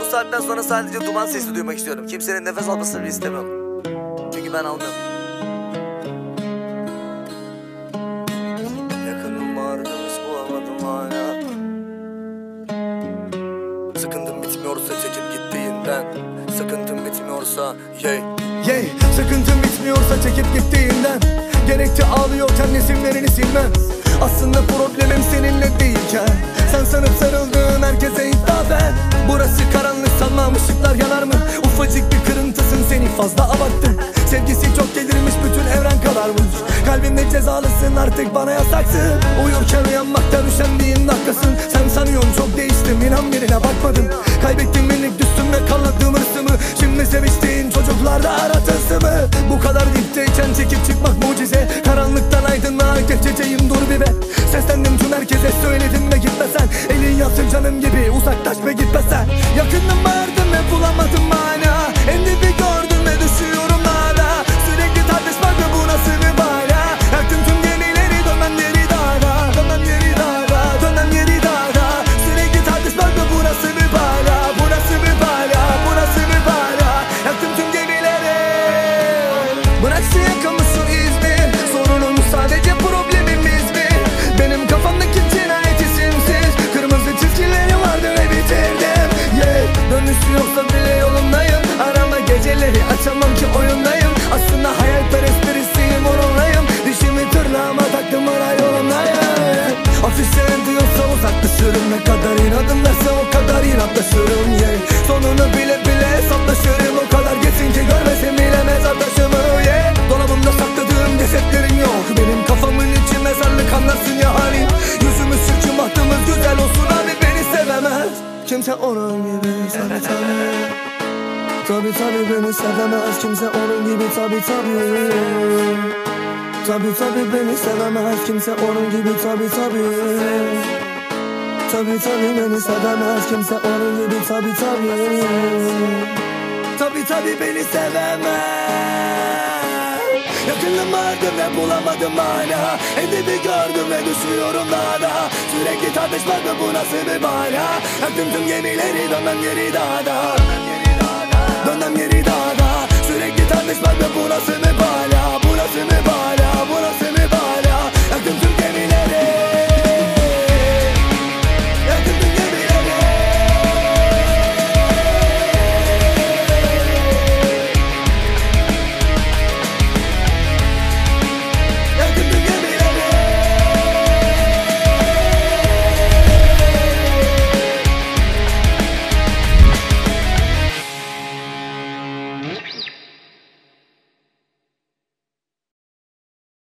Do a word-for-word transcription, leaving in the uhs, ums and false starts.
bu saatten sonra sadece duman sesi duymak istiyorum. Kimsenin nefes almasını istemiyorum. Çünkü ben almıyorum. Yakınım vardı hiç bulamadım hala. Sıkıntım bitmiyorsa çekip gittiğinden. Sıkıntım bitmiyorsa yey yeah. Sıkıntım bitmiyorsa çekip gittiğinden. Gerekçe ağlıyorken resimlerini silmem. Aslında problemim seninle değilken. Sen sanıp sarıldığın herkese hitaben. Burası karanlık sanmam, ışıklar yanar mı? Ufacık bir kırıntısın, seni fazla abarttım. Sevgisi çok gelirmiş, bütün evren kararmış. Kalbimde cezalısın, artık bana yasaksın. Uyurken uyanmaktan üşendiğin dakikasın. Sen sanıyorsun çok değiştim, inan birine bakmadım. Kaybettim minik düştüm ve kalladım hırsımı. Şimdi seviştiğin çocuklarda aratılsı mı? Bu kadar dipteyken çekip çıkmak mucize. Karanlıktan aydınlığa geçeceğim, dur bir be. Seslendim tüm herkese, söyledim ve gitmesen. Elin yatsın canım gibi, uzaklaş ve gitmesen. Yakınım vardım ve bulamadım mana. En dibi gördüm ve düşüyorum hala. Sürekli tartışmak ve bu nasıl bir bala. Yaktım tüm gemileri, dönmem geri dağda. Dönmem geri dağda, dönmem geri dağda. Sürekli tartışmak ve bu nasıl bir bala. Bu nasıl bir bala, bu nasıl bir bala. Yaktım tüm gemileri. Bıraksın yakamızı İzmir. Sorunum sadece problemimiz mi? Benim kafamdaki cinayet isimsiz. Kırmızı çizgileri vardı ve bitirdim, yeah. Dönüşü yoksa bile yolundayım. Arama geceleri, açamam ki oyundayım. Aslında hayalperest birisiyim, onunlayım. Dişimi tırnağıma taktım, ara yolundayım. Afişler diyorsa uzaklaşırım. Ne kadar inadım derse o kadar inatlaşırım, yeah. Sonunu bile bile hesaplaşırım. O kadar geçsin ki görmesin bile mezardaşımı, yeah. Dolabımda sakladığım cesetlerim yok. Benim kafamın içi mezarlık, anlarsın ya halim. Yüzümüz sürçüm, bahtımız güzel olsun abi, beni sevemez kimse onun gibi, tabi tabi. Tabi tabi beni sevemez kimse onun gibi, tabi tabi. Tabi tabi beni sevemez kimse onun gibi, tabi tabi. Tabi tabi beni sevemez kimse onun gibi, tabi tabi. Tabi tabi beni sevemez. Yakınım vardı ve bulamadım hala. En dibi gördüm ve düşüyorum daha. Sürekli tartışmak ve bu nasıl bir bala. Yaktım tüm gemileri, dönmem geri dağda. Dönmem geri dağda. Sürekli tartışmak ve bu nasıl bir bala. Bu nasıl bir bala, bu nasıl bir bala.